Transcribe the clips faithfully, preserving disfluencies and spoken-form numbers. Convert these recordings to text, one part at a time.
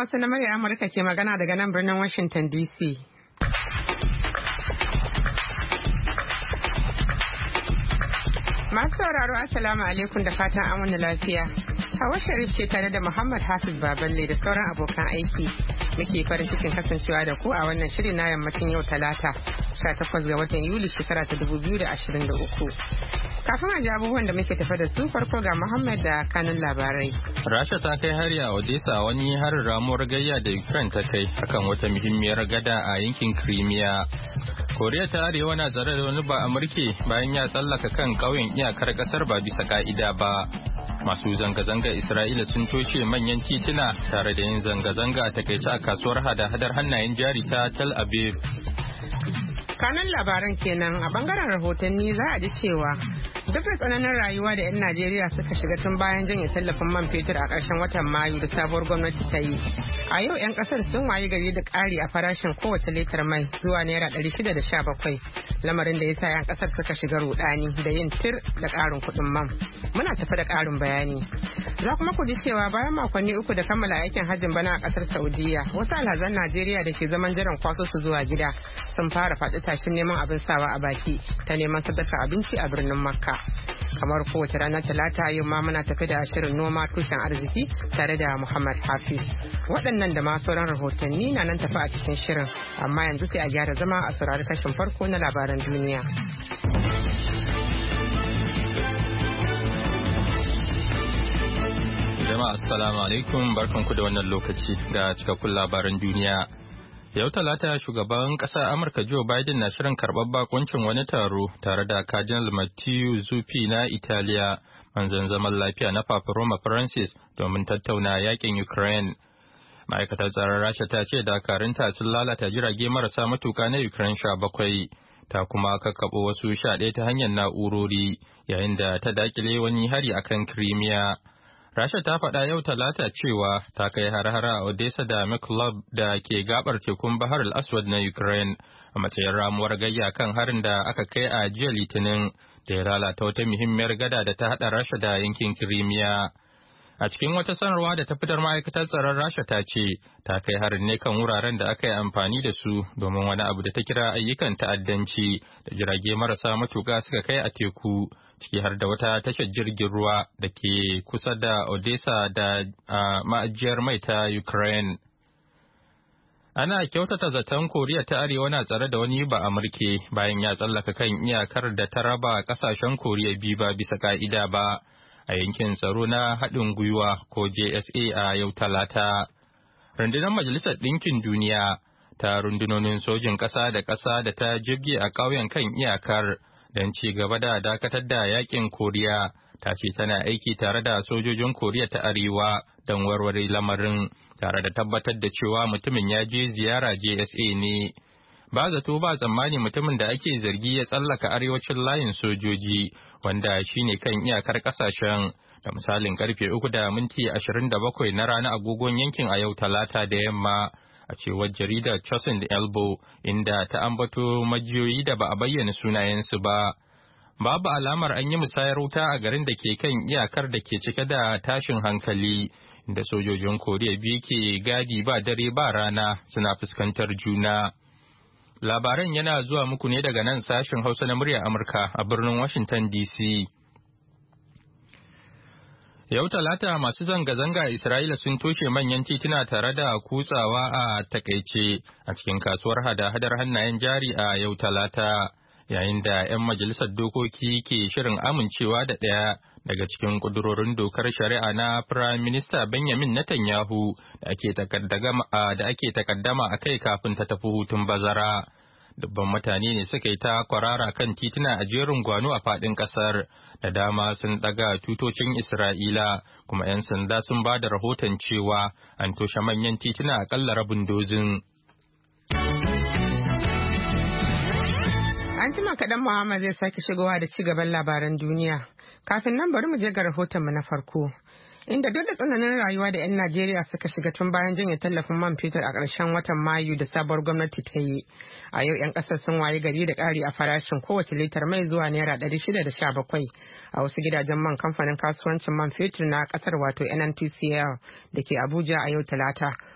Hausa na murya Amurka ke magana daga nan birnin Washington D C. Masu sauraro Assalamu alaikum da fatan an wani lafiya. Hawa Sharif ce tare da Muhammad Hafiz Baballe da sauran abokan aiki. Muke farin cikin kasancewa da ku a wannan shirin na yammacin yau Talata, sha takwas ga watan Yuli shekara ta dubu biyu da ashirin da uku. Kafin a ji abubuwan da muke tafa da su farko ga Muhammad da kanun labarai. Rasha ta kai hari a Odessa wani harin ramuwar gayya da Ukraine ta kai akan wata muhimmiyar gada a yankin Crimea. Koriya ta Arewa na tsare da wani ba Amurke bayan ya tsallaka kan ƙauyen iyakar ƙasar ba bisa ka'ida ba. Masu zanga-zanga Isra'ila sun toshe manyan tituna tare da yin zanga-zanga a takaice a kasuwar hada-hadar hannayen jari ta Tel Aviv. Kanan labaran kenan a bangaren rahotanni za a ji cewa duk da tsananin rayuwa da 'yan Najeriya suka shiga tun bayan janye tallafin man fetur a ƙarshen watan Mayu da sabuwar gwamnati ta yi. A yau 'yan ƙasar sun wayi gari da ƙari a farashin kowace litar mai zuwa naira ɗari shida da sha bakwai. Lamarin da ya sa 'yan ƙasar suka shiga rudani da yin tir da ƙarin kuɗin man. Muna tafi da ƙarin bayani. Za kuma ku ji cewa bayan makonni uku da kammala aikin hajjin bana a ƙasar Saudiya, wasu alhazan Najeriya da ke zaman jiran kwaso su zuwa gida sun fara faɗi tashin neman abin sawa a baki ta neman sadaka abinci a birnin Makka. Kamar kowace ranar Talata yau ma muna tafi da shirin noma tushen arziki tare da Muhammad Hafiz. Waɗannan da ma sauran rahotanni na nan tafi a cikin shirin, amma yanzu sai a gyara zama a saurari kashin farko na labaran duniya. Jama'a assalamu alaikum, barkanku da wannan lokaci ga cikakkun labaran duniya. Yau Talata shugaban ƙasar Amurka Joe Biden na shirin karɓar bakuncin wani taro tare da Cardinal Matteo Zuppi na Italiya, manzon zaman lafiya na Papa Roma Francis domin tattauna yakin Ukraine. Ma'aikatar tsaron Rasha ta ce dakarunta sun lalata jirage marasa matuka na Ukraine sha bakwai, ta kuma kakkaɓo wasu sha ɗaya ta hanyar na'urori yayin da ta dakile wani hari akan Crimea. Rasha ta faɗa yau Talata cewa ta kai har-hara a Odessa da Mykolaiv da ke gabar tekun Bahar al-Aswad na Ukraine a matsayin ramuwar gayya kan harin da aka kai a jiya Litinin da ya lalata wata muhimmiyar gada da ta haɗa Rasha da yankin Crimea. A cikin wata sanarwa da ta fitar ma'aikatar tsaron Rasha ta ce ta kai harin ne kan wuraren da aka yi amfani da su domin wani abu da ta kira ayyukan ta'addanci da jirage marasa matuƙa suka kai a teku, ciki har da wata tashar jirgin ruwa da ke kusa da Odessa da ma'ajiyar mai ta Ukraine. Ana kyautata zaton Koriya ta Arewa na tsare da wani ba Amurke bayan ya tsallaka kan iyakar da ta raba kasashen Koriya biyu ba bisa ka'ida ba a yankin tsaro na haɗin gwiwa ko J S A a yau Talata. Rundunar Majalisar Ɗinkin Duniya ta rundunonin sojin ƙasa da ƙasa da ta jibge a ƙauyen kan iyakar don ci gaba da dakatar da yakin Koriya, ta ce tana aiki tare da sojojin Koriya ta Arewa don warware lamarin tare da tabbatar da cewa mutumin ya je ziyara J S A ne. Ba zato ba tsammani mutumin da ake zargi ya tsallaka arewacin layin sojoji wanda shine kan iyakar kasashen da misalin karfe uku da minti ashirin da bakwai na rana agogon yankin a yau Talata da yamma. A cewar jaridar Chosin Elbow, inda ta ambato majiyoyi da ba a bayyana sunayensu ba. Babu alamar an yi musayar wuta a garin da ke kan iyakar da ke cike da tashin hankali, inda sojojin Koriya biyu ke gadi ba dare ba rana suna fuskantar juna. Labaran yana zuwa muku ne daga nan sashen Hausa na muryar Amurka a birnin Washington D C. Yau Talata masu zanga-zanga a Isra'ila sun toshe manyan tituna tare da kutsawa a takaice a cikin kasuwar hada-hadar hannayen jari a yau Talata, yayin da 'yan majalisar dokoki ke shirin amincewa da ɗaya daga cikin ƙudurorin dokar shari'a na Firayim Minista Benjamin Netanyahu da ake takaddama a kai kafin ta tafi hutun bazara. Dubban mutane ne suka yi ta kwarara kan tituna a jerin gwano a faɗin ƙasar, da dama sun ɗaga tutocin Isra'ila, kuma 'yan sanda sun ba da rahoton cewa an toshe manyan tituna aƙalla rabin dozin. An jima kaɗan Muhammad zai sake shigowa da ci gaban labaran duniya. Kafin nan bari mu je ga rahotonmu na farko. Inda duk da tsananin rayuwa da 'yan Najeriya suka shiga tun bayan janye tallafin man fetur a ƙarshen watan Mayu da sabuwar gwamnati ta yi. A yau 'yan ƙasar sun waye gari da ƙari a farashin kowace litar mai zuwa naira ɗari shida da sha bakwai. A wasu gidajen man kamfanin kasuwancin man fetur na ƙasar wato N N P C L da ke Abuja a yau Talata.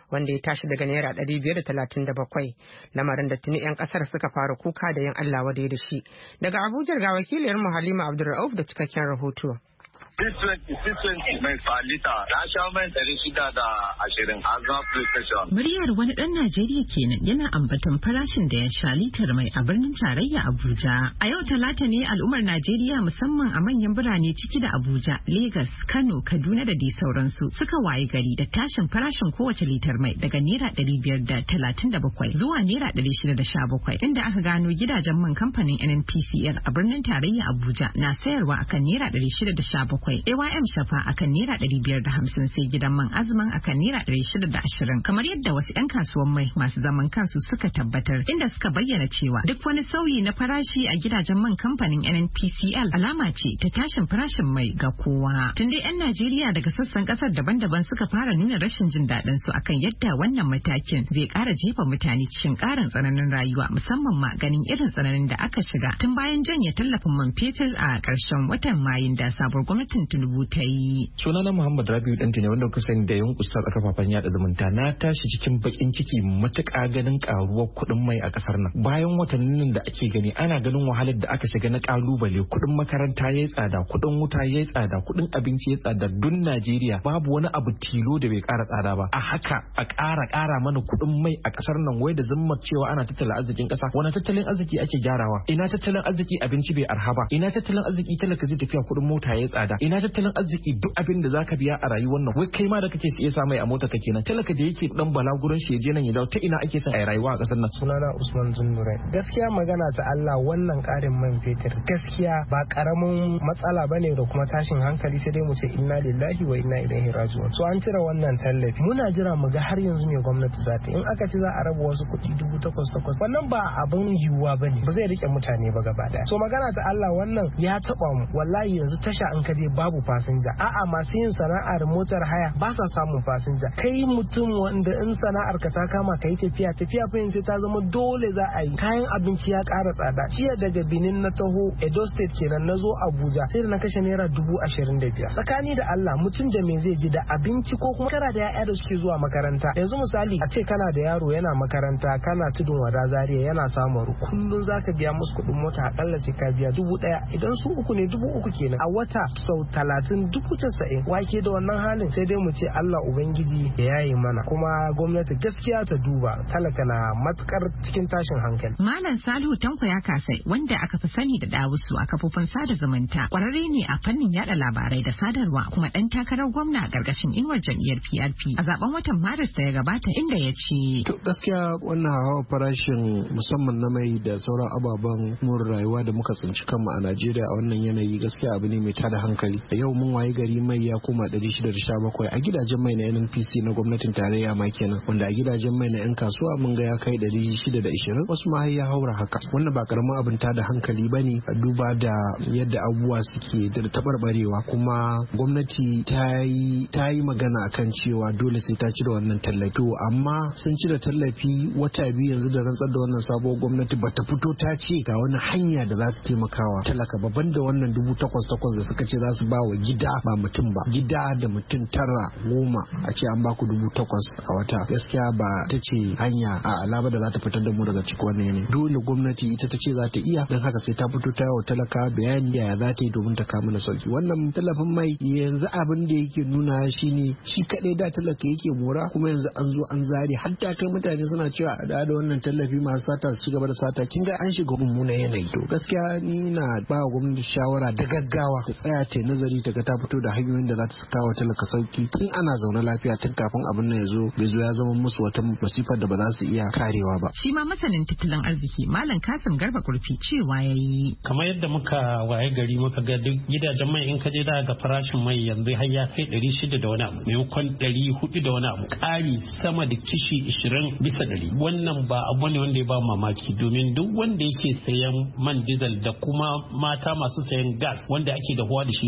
wanda ya tashi daga naira ɗari biyar da talatin da bakwai, lamarin da tuni 'yan ƙasar suka fara kuka da yin Allah wadai da shi. Daga Abuja ga wakiliyar mu Halima Abdulrauf da cikakken rahoto. six twenty mai falita na sha mai ɗari shida da ashirin a zuwa PlayStation. Muryar wani ɗan Najeriya kenan yana ambaton farashin da ya sha litar mai a birnin tarayya Abuja. A yau Talata ne al'ummar Najeriya musamman a manyan birane ciki da Abuja, Legas, Kano, Kaduna da dai sauransu suka waye gari da tashin farashin kowace litar mai daga naira ɗari biyar da talatin da bakwai zuwa naira ɗari shida da sha bakwai, inda aka gano gidajen man kamfanin N N P C L a birnin tarayya Abuja na sayarwa akan naira ɗari shida da sha bakwai. A Y M Shafa akan naira ɗari biyar da hamsin sai gidan man Azman akan naira ɗari shida da ashirin, kamar yadda wasu 'yan kasuwan mai masu zaman kansu suka tabbatar, inda suka bayyana cewa duk wani sauyi na farashi a gidajen man kamfanin N N P C L alama ce ta tashin farashin mai ga kowa. Tun dai 'yan Najeriya daga sassan kasar daban-daban suka fara nuna rashin jin daɗin su akan yadda wannan matakin zai ƙara jefa mutane cikin ƙarin tsananin rayuwa, musamman ma ganin irin tsananin da aka shiga tun bayan janye tallafin man fetur a ƙarshen watan Mayun da sabuwar gwamnatin Tinubu ta yi. Sunana Muhammad Rabiu Danti ne wanda kuka sani da yawan kusur a kafafen yada zumunta. Na tashi cikin bakin ciki matuƙa ganin karuwar kuɗin mai a ƙasar nan. Bayan watannin da ake gani ana ganin wahalar da aka shiga na kalubale, kuɗin makaranta yayi tsada, kuɗin wuta yayi tsada, kuɗin abinci yayi tsada. Dun Najeriya babu wani abu tilo da bai ƙara tsada ba. A haka a ƙara ƙara mana kuɗin mai a ƙasar nan wai da zimmar cewa ana tattala arzikin ƙasa. Wani tattalin arziki ake gyarawa? Ina tattalin arziki abinci bai arha ba? Ina tattalin arziki talaka zai tafiya kuɗin mota yayi tsada? Ina tattalin arziki duk abin da zaka biya a rayuwar nan wai kai ma da kake siye sa mai a mota ka kenan, talaka da yake dan balaguran shi je nan ya dawo ta ina ake son a rayuwa a kasar nan. Sunana Usman Zunnurai. Gaskiya magana ta Allah, wannan karin man fetur gaskiya ba karamin matsala bane da kuma tashin hankali, sai dai mu ce inna lillahi wa inna ilaihi raji'un. So an cire wannan tallafi, muna jira mu ga har yanzu ne gwamnati za ta, in aka ce za a raba wasu kuɗi dubu takwas takwas, wannan ba abin yiwuwa bane, ba zai rike mutane ba gaba daya. So magana ta Allah, wannan ya taba mu wallahi. Yanzu tasha an kaje babu fasinja, a'a masu yin sana'ar motar haya ba sa samun fasinja. Kai mutum wanda in sana'ar ka ta kama kai tafiya tafiya fa sai ta zama dole za a yi. Kayan abinci ya ƙara tsada. Jiya daga Benin na taho Edo State kenan na zo Abuja sai da na kashe naira dubu ashirin da biyar. Tsakani da Allah mutum da me zai ji da abinci ko kuma kana da ya'ya da suke zuwa makaranta. Yanzu misali a ce kana da yaro yana makaranta, kana tudun wada Zaria yana samun kullun zaka biya musu kuɗin mota akalla sai ka biya dubu ɗaya, idan su uku ne dubu uku kenan a wata sau talatin dubu casa'in. Wake da wannan halin sai dai mu ce Allah Ubangiji ya yaye mana, kuma gwamnati gaskiya ta duba, talaka na matukar cikin tashin hankali. Malam Salihu Tanko ya kasai, wanda aka fi sani da Dawusu a kafofin sada zumunta, kwararre ne a fannin yada labarai da sadarwa, kuma dan takarar gwamna a gargashin inuwar jam'iyyar P R P a zaben watan Maris da ya gabata, inda ya ce to gaskiya wannan hawa farashin musamman na mai da sauran ababen more rayuwa da muka tsinci kanmu a Najeriya a wannan yanayi gaskiya abu ne mai tada hankali. A yau mun waye gari mai ya koma ɗari shida da sha bakwai a gidajen mai na N N P C na gwamnatin tarayya ma kenan, wanda a gidajen mai na 'yan kasuwa mun ga ya kai ɗari shida da ishirin, wasu ma ya haura haka. Wannan ba karamin abin tada hankali ba ne, a duba da yadda abubuwa suke da tabarbarewa, kuma gwamnati ta yi ta yi magana akan cewa dole sai ta cire wannan tallafi, amma sun cire tallafi wata biyu yanzu da rantsar da wannan sabuwar gwamnati bata fito ta ce ga wani hanya da za su taimakawa talaka babban da wannan dubu takwas takwas da suka ce za su ba wa gida ba mutum ba, gida da mutum tara goma a ce an baku dubu takwas a wata, gaskiya ba ta ce hanya a alaba da za ta fitar da mu daga cikin wannan yanayi. Dole gwamnati ita ta ce za ta iya, don haka sai ta fito ta yawa talaka bayani yaya za ta yi domin ta kawo mana sauki. Wannan tallafin mai yanzu abin da yake nuna shine shi kadai da talaka yake mora, kuma yanzu an zo an zare har ta kai mutane suna cewa a da wannan tallafi masu sata su ci gaba da sata, kin ga an shiga mummunan yanayi. To gaskiya ni na ba wa gwamnati shawara da gaggawa ta tsaya ta nazari ta ga ta fito da hanyoyin da za ta kawo talaka sauki tun ana zaune lafiya, tun kafin abin nan ya zo bai zo ya zama musu wata masifar da ba za su iya karewa ba. Shi ma masanin tattalin arziki Malam Kasim Garba Kurfi cewa yayi kamar yadda muka waye gari muka ga duk gidajen mai in ka je da ga farashin mai yanzu har ya kai ɗari shida da wani abu maimakon ɗari hudu da wani abu, ƙari sama da kishi ishirin bisa ɗari. Wannan ba abu ne wanda ya ba mamaki, domin duk wanda yake sayan man diesel da kuma mata masu sayan gas wanda ake dahuwa da shi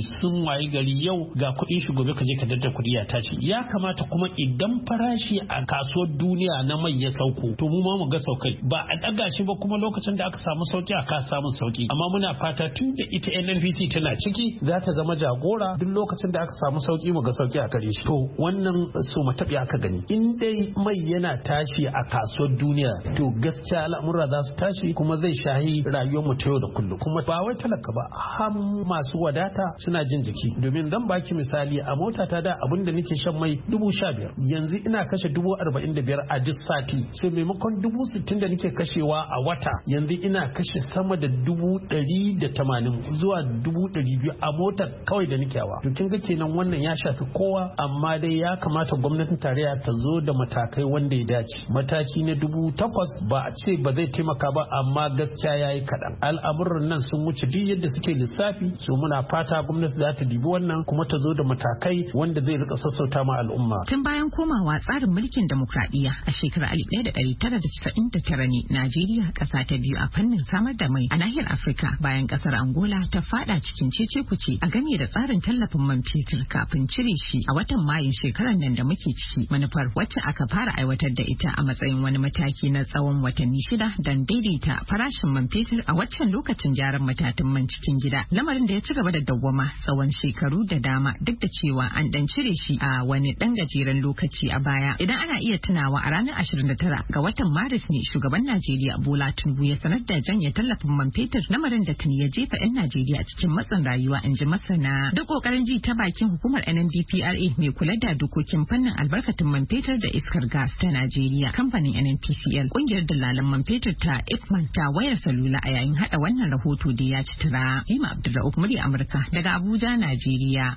sun wayi gari yau ga kuɗin shi gobe ka je ka dadda kuɗi ya tashi. Ya kamata kuma idan farashi a kasuwar duniya na mai ya sauko to mu ma mu ga saukai ba a ɗaga shi ba kuma lokacin da aka samu sauki a ka samu sauki. Amma muna fata tun da ita N N P C tana ciki za ta zama jagora duk lokacin da aka samu sauki mu ga sauki a gare shi. To wannan so mu taɓa aka gani in dai mai yana tashi a kasuwar duniya to gaskiya al'amura za su tashi kuma zai shahi rayuwar mu ta yau da kullum. Kuma ba wai talaka ba har masu wadata suna jin jiki domin dan baki misali a mota ta da abin da nake shan mai dubu sha biyar yanzu ina kashe dubu arba'in da biyar a duk sati so maimakon dubu sittin da nake kashewa a wata yanzu ina kashe sama da dubu ɗari da tamanin zuwa dubu ɗari biyu a mota kawai da nake hawa. To kin ga kenan wannan ya shafi kowa amma dai ya kamata gwamnatin tarayya ta zo da matakai wanda ya dace. Mataki na dubu takwas ba a ce ba zai taimaka ba amma gaskiya ya yi kaɗan. Al'amuran nan sun wuce duk yadda suke lissafi so muna fata gwamnati za ta dibi wannan kuma ta zo da matakai wanda zai rika sassauta ma al'umma. Tun bayan komawa tsarin mulkin demokradiyya a shekarar alif ɗaya da ɗari tara da casa'in da tara ne Najeriya ƙasa ta biyu a fannin samar da mai a nahiyar Afirka bayan ƙasar Angola ta fada cikin cece kuce a game da tsarin tallafin man fetur kafin cire shi a watan Mayun shekarar nan da muke ciki. Manufar wacce aka fara aiwatar da ita a matsayin wani mataki na tsawon watanni shida don daidaita farashin man fetur a waccan lokacin gyaran matatun man cikin gida. Lamarin da ya ci gaba da dawwama tsawon shekaru da dama duk da cewa an dan cire shi a wani dan gajeren lokaci a baya. Idan ana iya tunawa a ranar ashirin da tara ga watan Maris ne shugaban Najeriya Bola Tinubu ya sanar da janye tallafin man fetur, lamarin da tuni ya jefa 'yan Najeriya cikin matsin rayuwa in ji masana. Duk kokarin ji ta bakin hukumar N N D P R A mai kula da dokokin fannin albarkatun man fetur da iskar gas ta Najeriya, kamfanin N N P C L, kungiyar dalalan man fetur ta Ipman ta wayar salula a yayin hada wannan rahoto da ya ci tura. Ima Abdulrauf, murya Amurka daga Abuja, Najeriya.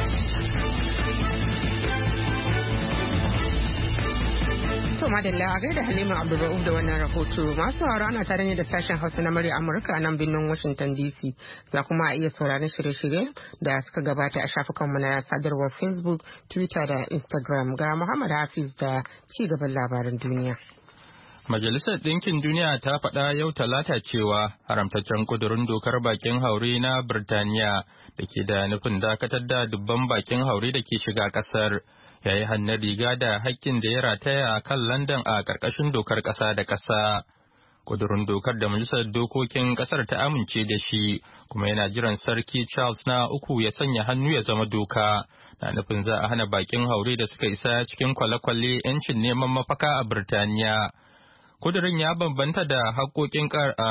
Madalla a gaida Halima Abdulra'uf da wannan rahoto. Masu sauraro ana tare ne da sashen Hausa na murya Amurka a nan birnin Washington D C. Za kuma a iya sauraron shirye-shirye da suka gabata a shafukanmu na sadarwar Facebook, Twitter da Instagram. Ga Muhammad Hafiz da ci gaban labaran duniya. Majalisar Ɗinkin Duniya ta faɗa yau Talata cewa haramtaccen kudurin dokar bakin haure na Birtaniya da ke da nufin dakatar da dubban bakin haure da ke shiga ƙasar. Ya yi hannun riga da haƙƙin da ya rataya a kan London a ƙarƙashin dokar ƙasa da ƙasa. Ƙudurin dokar da Majalisar Dokokin ƙasar ta amince da shi, kuma yana jiran Sarki Charles na uku ya sanya hannu ya zama doka. Na nufin za a hana bakin haure da suka isa cikin kwale-kwale 'yancin neman mafaka a Birtaniya. Ƙudurin ya bambanta da haƙƙoƙin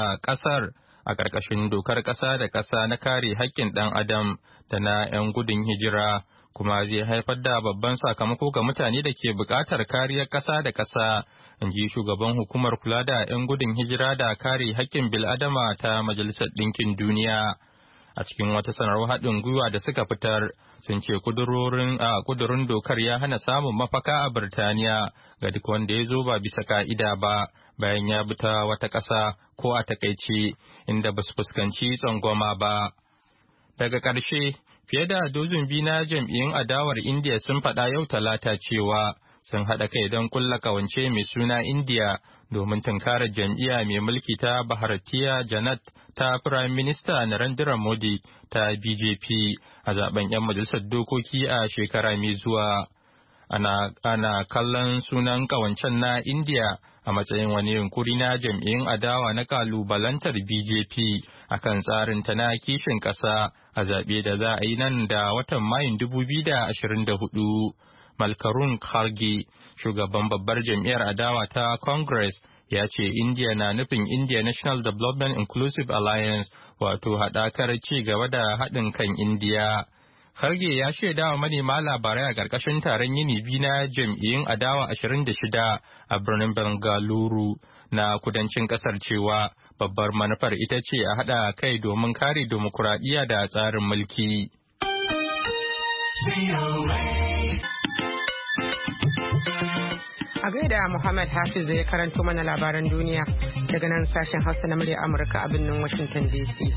ƙasar a ƙarƙashin dokar ƙasa da ƙasa na kare haƙƙin ɗan adam da na 'yan gudun hijira. Kuma zai haifar da babban sakamako ga mutane da ke buƙatar kariyar ƙasa da ƙasa, in ji shugaban hukumar kula da 'yan gudun hijira da kare haƙƙin bil'adama ta Majalisar Ɗinkin Duniya. A cikin wata sanarwar haɗin gwiwa da suka fitar, sun ce kudurorin a kudurin dokar ya hana samun mafaka a Birtaniya ga duk wanda ya zo ba bisa ka'ida ba, bayan ya bi ta wata ƙasa ko a takaice inda ba su fuskanci tsangwama ba. Daga ƙarshe, fiye da dozin biyu na jam'iyyun adawar Indiya sun faɗa yau Talata cewa sun haɗa kai don kulla kawance mai suna Indiya domin tunkarar jam'iyya mai mulki ta Bharatiya Janata ta Firayim Minista Narendra Modi ta B J P a zaben 'yan majalisar dokoki a shekara mai zuwa. Ana, ana kallon sunan kawancen na Indiya a matsayin wani yunkuri na jam'iyyun adawa na kalubalantar B J P akan tsarin ta na kishin ƙasa a zaɓe da za a yi nan da watan Mayun dubu biyu da ashirin da hudu. Malkarun Kharge, shugaban babbar jam'iyyar adawa ta Congress, ya ce India na nufin India National Development Inclusive Alliance, wato haɗakar ci gaba da haɗin kan India. Kharge ya shaida wa manema labarai a ƙarƙashin taron yini biyu na jam'iyyun adawa ashirin da shida a birnin Bengaluru na kudancin ƙasar cewa babbar manufar ita ce a haɗa kai domin kare dimokuraɗiyya da tsarin mulki. A gaida Muhammad Hafiz zai karanto mana labaran duniya daga nan sashen Hausa na murya Amurka a birnin Washington D C.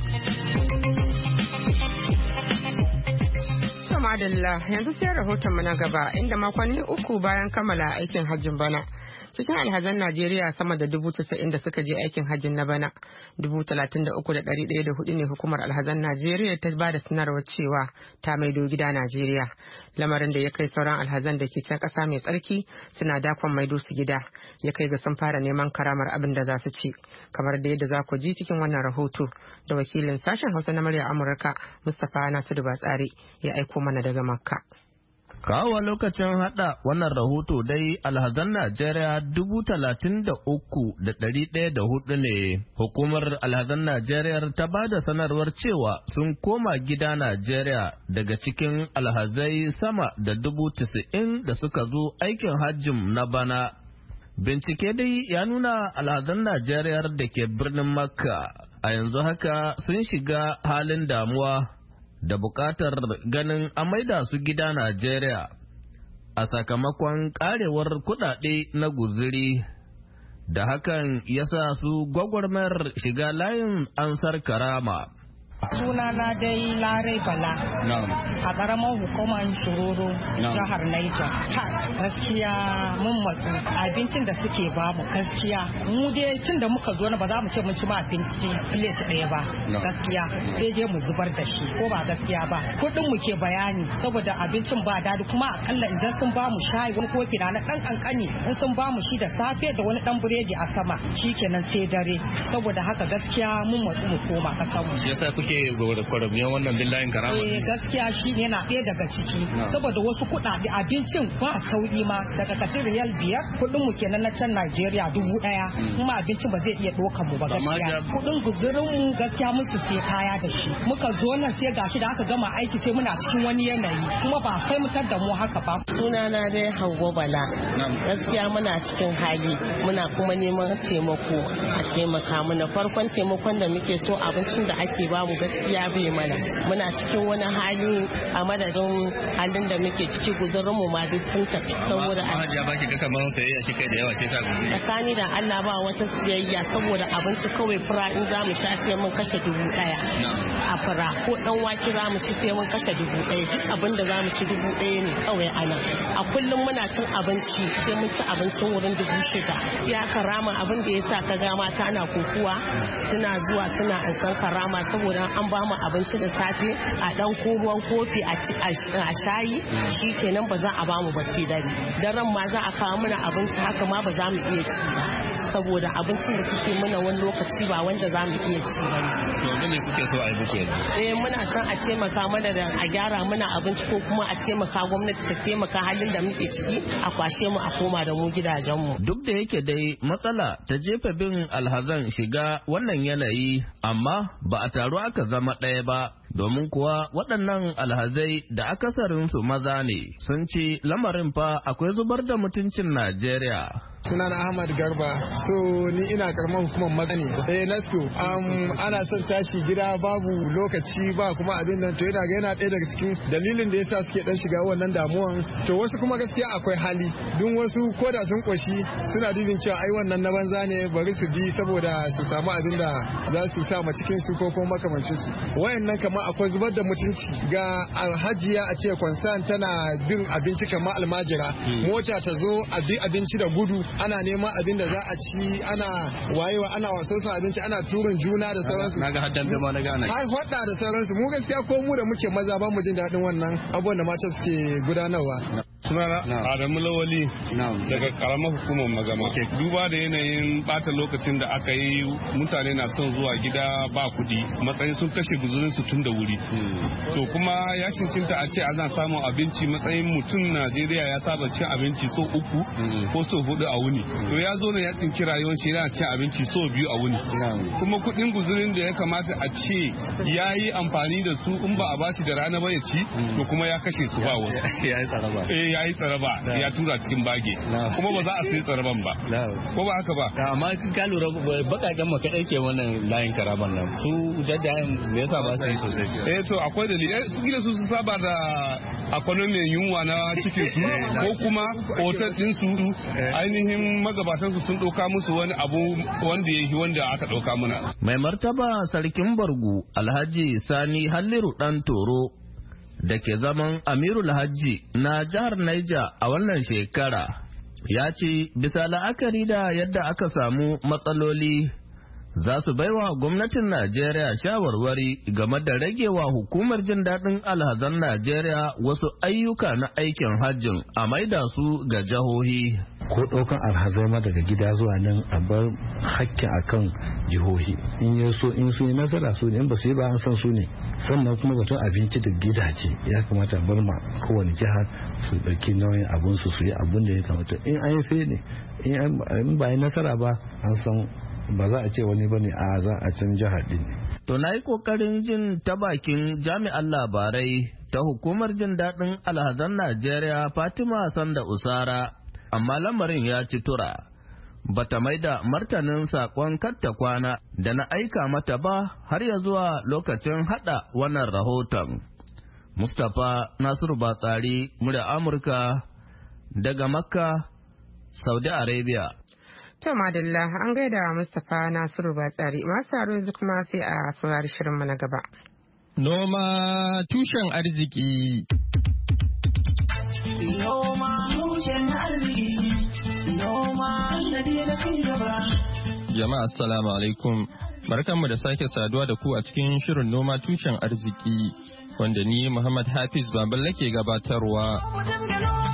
Madalla yanzu sai rahoton mu na gaba inda makonni uku bayan kammala aikin hajjin bana Cikin alhazan Najeriya sama da dubu casa'in da suka je aikin hajjin na bana, dubu talatin da uku da ɗari ɗaya da hudu ne hukumar alhazan Najeriya ta ba da sanarwar cewa ta maido gida Najeriya. Lamarin da ya kai sauran alhazan da ke can ƙasa mai tsarki suna dakon maido su gida, ya kai ga sun fara neman karamar abin da za su ci. Kamar da yadda za ku ji cikin wannan rahoto da wakilin sashen Hausa na murya Amurka Mustapha Nasiru Batsari ya aiko mana daga Makka. Kawo lokacin hada wannan rahoto dai alhazan Najeriya dubu talatin da uku da ɗari ɗaya da hudu ne. Hukumar alhazan Najeriya ta ba da sanarwar cewa sun koma gida Najeriya daga cikin alhazai sama da dubu tisa'in da suka zo aikin hajjin na bana. Bincike dai ya nuna alhazan Najeriya da ke birnin Makka a yanzu haka sun shiga halin damuwa da buƙatar ganin a maida su gida Najeriya a sakamakon ƙarewar kuɗaɗe na guzuri da hakan ya sa su gwagwarmayar shiga layin ansar karama. Sunana dai Larai Bala a ƙaramar hukumar Shiroro jihar Niger. Gaskiya mun matsu abincin da suke bamu gaskiya mu dai tun da muka zo na ba za mu ce mun ci ma abinci plate ɗaya ba gaskiya sai je mu zubar da shi ko ba gaskiya ba kuɗin mu ke bayani saboda abincin ba dadi kuma akalla idan sun bamu shayi wani kofi na ɗan kankani in sun bamu shi da safe da wani ɗan biredi a sama shikenan sai dare saboda haka gaskiya mun matsu mu koma ƙasar mu. ke da kwarabiyar wannan billahin karama? Eh gaskiya shi ne na ɗaya daga ciki saboda wasu kuɗaɗe abincin ba sauƙi ma daga kacin riyal biyar kuɗin mu kenan na can Najeriya dubu ɗaya kuma abincin ba zai iya ɗaukar mu ba gaskiya kuɗin guzurin mu gaskiya musu sai kaya da shi muka zo nan sai gashi da aka gama aiki sai muna cikin wani yanayi kuma ba kai mutar da mu haka ba. Sunana dai Hauwa Bala gaskiya muna cikin hali muna kuma neman taimako a taimaka mana farkon taimakon da muke so abincin da ake bamu gaskiya bai mana muna cikin wani hali a madadin halin da muke ciki guzurin mu ma duk sun tafi saboda a hajiya baki ga kamar sayayya kika da yawa ce ta gudu tsakani da Allah ba wata siyayya saboda abinci kawai fura in za mu sha sai mun kashe dubu daya a fura ko dan wake za mu ci sai mun kashe dubu daya duk abin da za mu ci dubu daya ne kawai ana a kullum muna cin abinci sai mun ci abincin wurin dubu shida ya karama abin da yasa ka ga mata ana kokuwa suna zuwa suna ansan karama saboda an ba mu abinci da safe a dan ko ruwan kofi a shayi shi kenan ba za a ba mu ba sai dare daren ma za a kawo mana abinci haka ma ba za mu iya ci ba saboda abincin da suke mana wani lokaci ba wanda za mu iya ci ba ne. ne kuke so a yi muke eh muna son a taimaka mana da a gyara mana abinci ko kuma a taimaka gwamnati ta taimaka halin da muke ciki a kwashe mu a koma da mu gidajenmu. Duk da yake dai matsala ta jefa bin alhazan shiga wannan yanayi amma ba a taro aka zama ɗaya ba domin kuwa waɗannan alhazai da akasarinsu maza ne sun ce lamarin fa akwai zubar da mutuncin Najeriya. Sunana Ahmad Garba, so ni ina karamar hukumar maza ne. Eh Nasco, um, ana son tashi gida babu lokaci ba kuma abin nan to yana ga yana ɗaya daga cikin dalilin da yasa suke dan shiga wannan damuwan. To wasu kuma gaskiya akwai hali, duk wasu koda sun koshi suna dubin cewa ai wannan na banza ne bari su bi saboda su samu abin da za su sa ma cikin su ko kuma makamancin su. Wayannan kamar akwai zubar da mutunci ga alhajiya a ce kwansan tana bin abinci kamar almajira, mota ta zo a bi abinci da gudu ana neman abin da za a ci ana wayewa ana wasosan abinci ana turin juna da sauransu naga haddan bai ma naga ana har hada da sauransu mu gaskiya ko mu da muke maza ba mu jin daɗin wannan abubuwan da mata suke gudanarwa. Sunana Adamu Lawali daga karamar hukumar Magama. Duba da yanayin bata lokacin da aka yi mutane na son zuwa gida ba kuɗi matsayin sun kashe guzurin su tun da wuri. To kuma ya cincinta a ce ana samun abinci matsayin mutum Najeriya ya saba cin abinci so uku ko so hudu a wuni. To ya zo ne ya tsinci rayuwar shi yana cin abinci so biyu a wuni. Kuma kuɗin guzurin da ya kamata a ce ya yi amfani da su in ba a bashi da rana ba ya ci to kuma ya kashe su ba wasu. Ya yi tsaraba. Eh ya yi tsaraba ya tura cikin bage kuma ba za a sai tsaraban ba. Ko ba haka ba. Amma ka lura bakaken maka ɗauke wannan layin karaban nan su jaddayen me yasa ba su yi sosai. Eh to akwai dalili su gida su su saba da akwai mai yunwa na cikin su ko kuma hotel din su ainihin magabatan su sun ɗauka musu wani abu wanda yake wanda aka ɗauka muna. Mai martaba sarkin Bargu Alhaji Sani Halliru Dan Toro da ke zaman Amirul Hajji na jihar Niger a wannan shekara ya ce bisa la'akari da yadda aka samu matsaloli za su baiwa gwamnatin Najeriya shawarwari game da ragewa hukumar jin daɗin alhazan Najeriya wasu ayyuka na aikin hajjin a maida su ga jihohi. Ko ɗaukan alhazai ma daga gida zuwa nan a bar hakkin akan jihohi. In ya so in su yi nasara su ne, in ba su yi ba an san su ne. Sannan kuma batun abinci da gidaje ya kamata bar ma kowane jihar su ɗauki nauyin abun su su yi abun da ya kamata. In an yi sai ne, in ba yi nasara ba an san ba za a ce wani bane a za a can jihar din ne. To na yi kokarin jin ta bakin jami'an labarai ta hukumar jin daɗin alhazan Najeriya Fatima Sanda Usara, amma lamarin ya ci tura. Bata mai da martanin saƙon katta kwana da na aika mata ba har ya zuwa lokacin haɗa wannan rahoton. Mustapha Nasiru Batsari, murya Amurka daga Makka, Saudi Arabia. To madalla an gaida Mustapha Nasiru Batsari, masu haro yanzu kuma sai a saurari shirinmu na gaba. Noma tushen arziki. Noma tushen arziki. Noma na ci gaba. Jama'a assalamu alaikum. Barkanmu da sake saduwa da ku a cikin shirin noma tushen arziki wanda ni Muhammad Hafiz Baballe ke gabatarwa.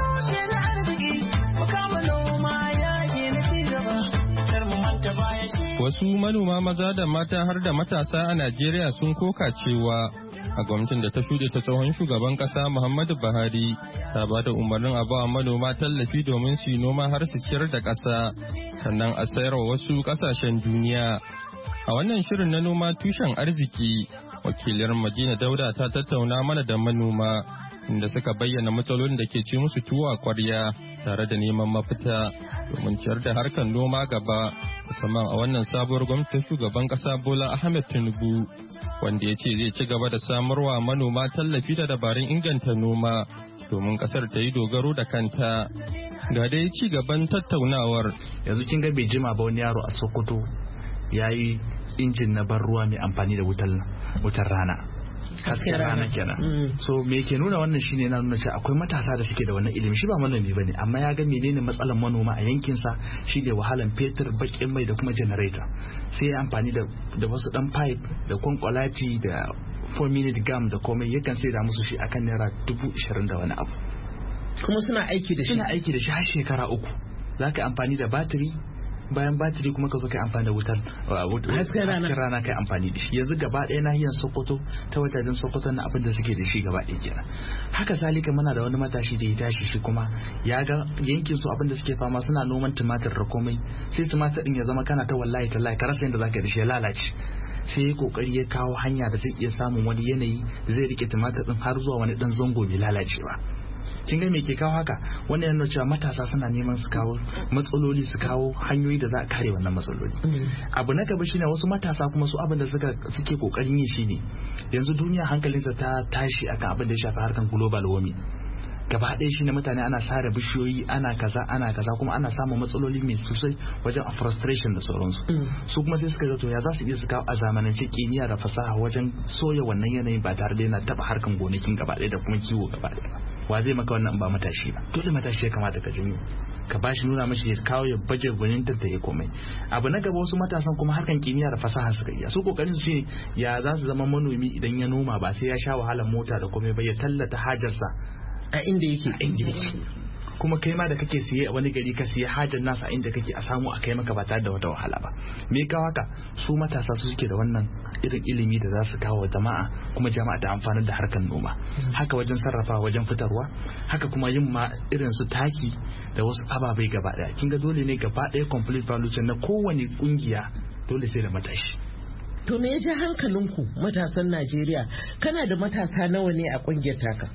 Wasu manoma maza da mata har da matasa a Najeriya sun koka cewa a gwamnatin da ta shuɗe ta tsohon shugaban ƙasa Muhammadu Buhari ta ba da umarnin a ba manoma tallafi domin su yi noma har su ciyar da ƙasa sannan a sayar wa wasu ƙasashen duniya. A wannan shirin na noma tushen arziki, wakiliyar Madina Dauda ta tattauna mana da manoma inda suka bayyana matsalolin da ke ci musu tuwa kwarya tare da neman mafita domin ciyar da harkar noma gaba musamman a wannan sabuwar gwamnatin shugaban kasa Bola Ahmed Tinubu wanda ya ce zai ci gaba da samarwa manoma tallafi da dabarun inganta noma domin kasar ta yi dogaro da kanta. Ga dai ci gaban tattaunawar. Yanzu kin ga bai jima ba wani yaro a Sokoto ya yi injin na ban ruwa mai amfani da wutar rana. Hasken rana kenan. So me ke nuna wannan shine na nuna cewa akwai matasa da suke da wannan ilimi, shi ba manomi bane amma ya ga menene matsalar manoma a yankin sa shine wahalan fetur, bakin mai da kuma generator. Sai ya amfani da da wasu dan pipe da kwankwalati da four minute gam da komai yakan sai da musu shi akan naira dubu ishirin da wani abu. Kuma suna aiki da shi. Suna aiki da shi har shekara uku. Zaka amfani da batiri, bayan batiri kuma ka zo kai amfani da wutar hasken rana kai amfani da shi. Yanzu gaba ɗaya nahiyar Sokoto ta wajajen Sokoto na abin da suke da shi gaba ɗaya kenan. Haka salika muna da wani matashi da ya tashi shi kuma ya ga yankin su abin da suke fama suna noman tumatir da komai, sai tumatir din ya zama kana ta wallahi tallahi ka rasa yadda zaka da shi ya lalace. Sai ya kokari ya kawo hanya da zai iya samun wani yanayi zai rike tumatir din har zuwa wani dan zango mai lalacewa. Kin ga me ke kawo haka? Wannan yana cewa matasa suna neman su kawo matsaloli, su kawo hanyoyi da za a kare wannan matsaloli. Abu na gaba shine wasu matasa kuma su abin da suka suke kokarin yi shine yanzu duniya hankalinsa ta tashi akan abin da ya shafi harkan global warming. Gaba ɗaya shine mutane ana sare bishiyoyi, ana kaza ana kaza kuma ana samun matsaloli mai sosai wajen frustration da sauransu. Su kuma sai suka ga to ya za su iya su kawo a zamanance kimiyya da fasaha wajen soya wannan yanayin ba tare da yana taba harkan gonakin gaba ɗaya da kuma kiwo gaba ɗaya. Wa zai maka wannan ba matashi ba? Dole matashi ya kamata ka janyo, ka bashi nuna mashi ya kawo ya baje gwanintar da ya komai. Abu na gaba wasu matasan kuma harkan kimiyya da fasaha suka iya, su kokarin su ne ya za su zama manomi idan ya noma ba sai ya sha wahalar mota da komai ba, ya tallata hajarsa a inda yake inda yake kuma kai ma da kake siye a wani gari ka siye hajar nasa inda kake a samu a kai maka ba tare da wata wahala ba. Me ka haka su matasa su suke da wannan irin ilimi da za su kawo wa jama'a kuma jama'a ta amfani da harkar noma. Haka wajen sarrafa, wajen fitarwa, haka kuma yin ma irin su taki da wasu ababai gaba daya. Kin ga dole ne gaba daya complete value chain na kowane kungiya dole sai da matashi. To me ya ja hankalinku matasan Najeriya? Kana da matasa nawa ne a kungiyar taka?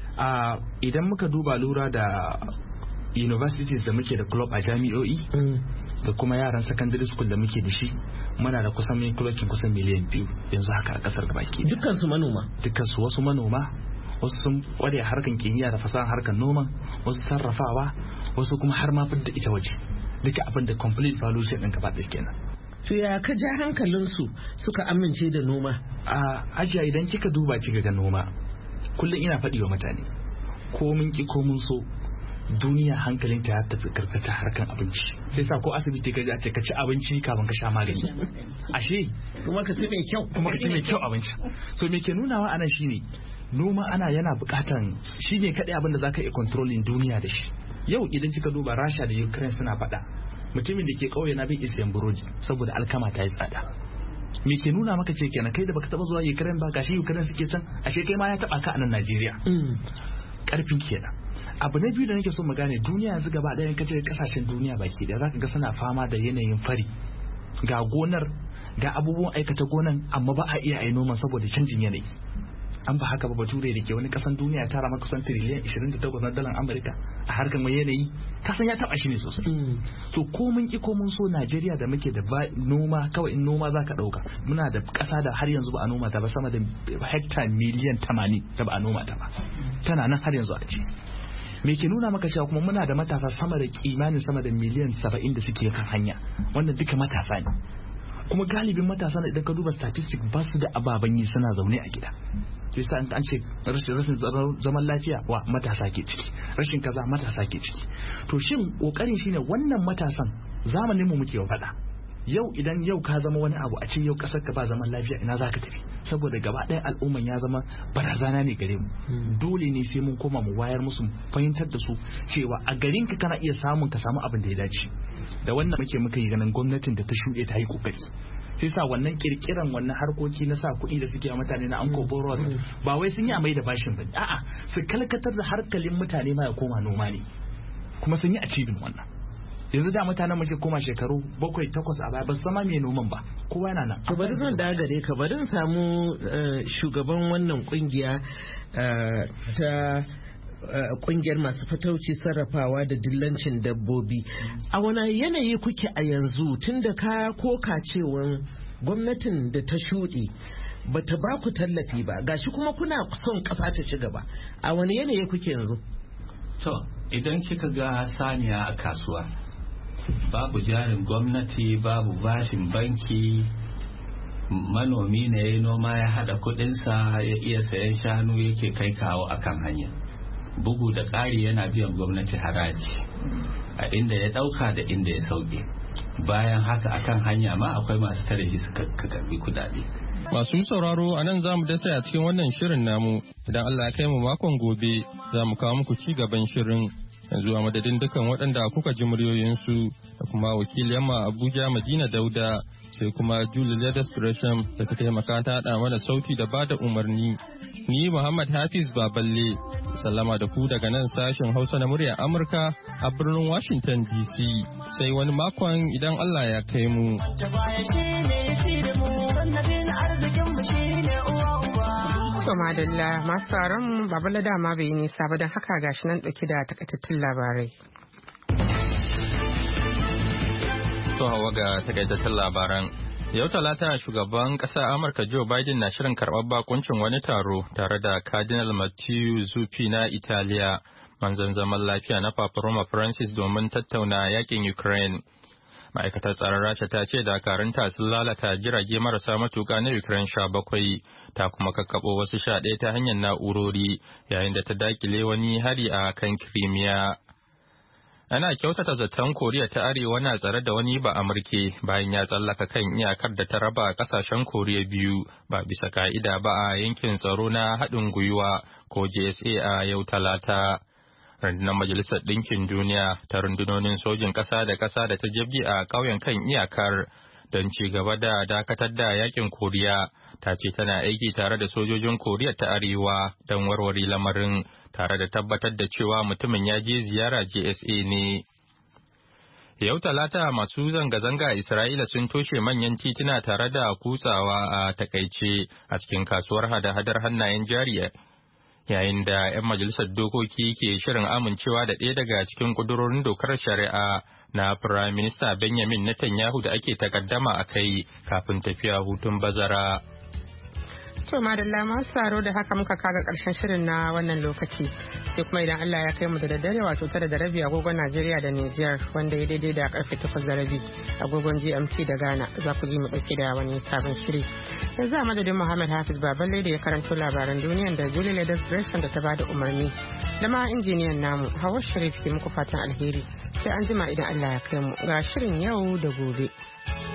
Uh, idan muka duba lura da universities da muke da club a jami'o'i mm. da kuma yaran secondary school da muke da shi, muna da kusan mai kulokin kusan miliyan biyu yanzu haka a kasar baki. Dukkan su manoma? Dukkan su, wasu manoma, wasu sun kware harkan kimiyya da fasahar harkan noman, wasu sarrafawa, wasu kuma har ma fidda ita waje. Duka abin da complete value chain ɗin gaba ɗaya kenan. To ya ka ja hankalinsu suka amince da noma? A uh, ajiya idan kika duba kika ga noma, kullum ina faɗi wa mutane ko mun ki ko mun so duniya hankalinta ya tafi karkata harkan abinci sai sa ko asibiti ka ce ka ci abinci kafin ka sha magani ashe kuma ka ci mai kyau kuma ka ci mai kyau abinci so me ke nunawa anan shine noma ana yana bukatan shine kadai abin da zaka iya controlling duniya da shi. Yau idan kika duba Rasha da Ukraine suna faɗa mutumin da ke kauye na bai isa burodi saboda alkama ta yi tsada. Me ke nuna maka ce kenan kai da baka taba zuwa Ukraine ba gashi Ukraine suke can ashe kai ma ya taba ka a nan Najeriya. Karfin kenan. Abu na biyu da nake so mu gane duniya yanzu gaba ɗayan kace kasashen duniya baki da zaka ga suna fama da yanayin fari. Ga gonar ga abubuwan aikata gonan amma ba a iya ai noman saboda canjin yanayi. An ba haka ba bature da ke wani kasan duniya tara maka kusan tiriliyan ishirin da takwas na dalar Amurka a harkar mai yanayi kasan ya taba shi ne sosai. So ko mun ki ko mun so Najeriya da muke da noma kawai in noma zaka dauka muna da kasa da har yanzu ba a noma ta ba sama da hekta miliyan tamanin da ba a noma ta ba tana nan har yanzu a ce. Me ke nuna maka cewa kuma muna da matasa sama da kimanin sama da miliyan saba'in da suke kan hanya wannan duka matasa ne kuma galibin matasa idan ka duba statistics ba su da ababen yi suna zaune a gida. Sai sa an ce rashin rashin zaman lafiya wa matasa ke ciki rashin kaza matasa ke ciki to shin kokarin shine wannan matasan zamanin mu muke faɗa yau idan yau ka zama wani abu a ce yau kasar ka ba zaman lafiya ina zaka tafi saboda gaba ɗaya al'umman ya zama barazana ne gare mu dole ne sai mun koma mu wayar musu fahimtar da su cewa a garin ka kana iya samun ka samu abin da ya dace da wannan muke muka yi ganin gwamnatin da ta shuɗe ta yi kokari sai sa wannan kirkiran wannan harkoki na sa kuɗi da suke a mutane na anko borrowers ba wai sun yi amai da bashin bane a'a su kalkatar da harkalin mutane ma ya koma noma ne kuma sun yi achieving wannan yanzu da mutanen muke koma shekaru bakwai takwas a baya ba su sama mai noman ba kowa yana nan. To bari zan da gare ka bari samu shugaban wannan kungiya ta kungiyar masu fatauci sarrafawa da dillancin dabbobi a wani yanayi kuke a yanzu tunda ka koka cewa gwamnatin da ta shuɗe bata ba ku tallafi ba gashi kuma kuna son ƙasa ta ci gaba a wani yanayi kuke yanzu? To idan kika ga saniya a kasuwa babu jarin gwamnati babu bashin banki manomi ne ya noma ya hada kudinsa ya iya sayan shanu yake kai kawo akan hanya bugu da ƙari yana biyan gwamnati haraji a inda ya ɗauka da inda ya sauke bayan haka akan hanya ma akwai masu tare shi suka karbi kudade. Masu sauraro a nan za mu dasa a cikin wannan shirin namu idan Allah ya kai mu makon gobe za mu kawo muku ci gaban shirin yanzu a madadin dukan waɗanda kuka ji muryoyinsu da kuma wakiliyar ma Abuja Madina Dauda sai kuma Julie Leathers Gresham da ta taimaka ta haɗa mana sauti da bada umarni. Ni Muhammad Hafiz Baballe sallama da ku daga nan sashen Hausa na muryar Amurka a birnin Washington D C sai wani makon idan Allah ya kai mu. To madalla masu tsaron Babala dama bai nisa ba don haka gashi nan ɗauki da takaitattun labarai. To hawa ga takaitattun labaran. Yau Talata shugaban ƙasar Amurka Joe Biden na shirin karɓar bakuncin wani taro tare da Cardinal Matteo Zuppi na Italiya, manzon zaman lafiya na Papa Roma Francis domin tattauna yakin Ukraine. Ma'aikatar tsaron Rasha ta ce dakarunta sun lalata jirage marasa matuƙa na Ukraine sha bakwai, ta kuma kakkaɓo wasu sha ɗaya ta hanyar na'urori yayin da ta dakile wani hari a kan Crimea. Ana kyautata zaton Koriya ta Arewa na tsare da wani ba Amurke bayan ya tsallaka kan iyakar da ta raba kasashen Koriya biyu ba bisa ka'ida ba a yankin tsaro na haɗin gwiwa ko J S A a yau Talata. Rundunar Majalisar Ɗinkin Duniya ta rundunonin sojin ƙasa da ƙasa da ta jibgi a ƙauyen kan iyakar don ci gaba da dakatar da yakin Koriya ta ce tana aiki tare da sojojin Koriya ta Arewa don warware lamarin. Tare da tabbatar da cewa mutumin ya je ziyara J S A ne. Yau Talata masu zanga-zanga a Isra'ila sun toshe manyan tituna tare da kutsawa a takaice a cikin kasuwar hada-hadar hannayen jari yayin da 'yan majalisar dokoki ke shirin amincewa da ɗaya daga cikin ƙudurorin dokar shari'a na Firayim Minista Benjamin Netanyahu da ake takaddama a kai kafin tafiya hutun bazara. To madalla masu saro da haka muka kaga karshen shirin na wannan lokaci sai kuma idan Allah ya kai mu da daddare wato tara da rabi agogon Najeriya da Nijar wanda ya daidai da karfe takwas da rabi agogon G M T da Ghana za ku ji mu dauke da wani sabon shiri. Yanzu a madadin Muhammad Hafiz Baballe da ya karanto labaran duniya da Julie Ledes Gresham da ta bada umarni da ma injiniyan namu Hawa Sharif ke muku fatan alheri sai an jima idan Allah ya kai mu ga shirin yau da gobe.